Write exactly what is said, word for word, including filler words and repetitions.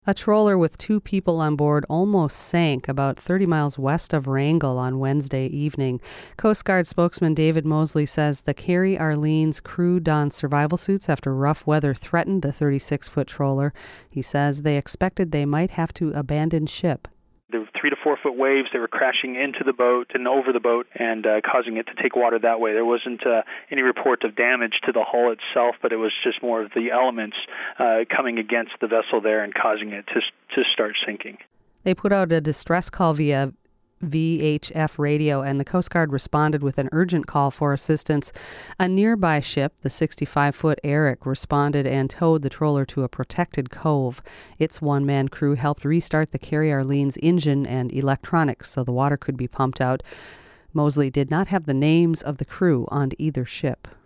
A trawler with two people on board almost sank about thirty miles west of Wrangell on Wednesday evening. Coast Guard spokesman David Mosley says the Carrie Arlene's crew donned survival suits after rough weather threatened the thirty-six-foot trawler. He says they expected they might have to abandon ship. There were three to four foot waves that were crashing into the boat and over the boat and uh, causing it to take water that way. There wasn't uh, any report of damage to the hull itself, but it was just more of the elements uh, coming against the vessel there and causing it to to start sinking. They put out a distress call via V H F radio, and the Coast Guard responded with an urgent call for assistance. A nearby ship, the sixty-five-foot Eric, responded and towed the trawler to a protected cove. Its one-man crew helped restart the Carrie Arlene's engine and electronics so the water could be pumped out. Mosley did not have the names of the crew on either ship.